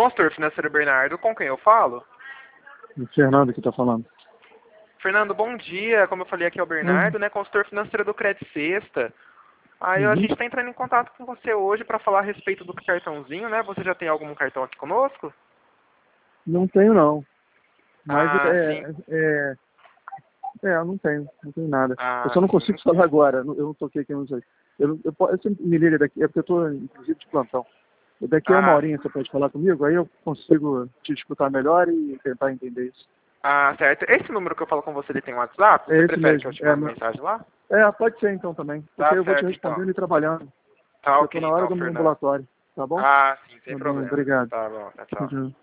Consultor financeiro Bernardo, com quem eu falo? O Fernando que está falando. Fernando, bom dia. Como eu falei, aqui é o Bernardo, né? Consultor financeiro do Credit Sexta. Aí a gente está entrando em contato com você hoje para falar a respeito do cartãozinho, né? Você já tem algum cartão aqui conosco? Não tenho, não. Mas Sim. não tenho nada. Eu só não Sim. consigo falar agora. Eu não toquei aqui, não sei. Você me liga daqui, é porque eu estou, inclusive, de plantão. Daqui a uma horinha você pode falar comigo, aí eu consigo te escutar melhor e tentar entender isso. Certo. Esse número que eu falo com você, ele tem WhatsApp? É Você esse prefere que mesmo. eu te mande mensagem lá? Pode ser então também. Porque Tá eu vou te certo, então. respondendo e trabalhando. Tá Eu ok, estou na hora então, do meu Fernando. ambulatório. Tá bom? Sim, sem Tá bom, problema. obrigado. Tá bom, tchau. Tchau.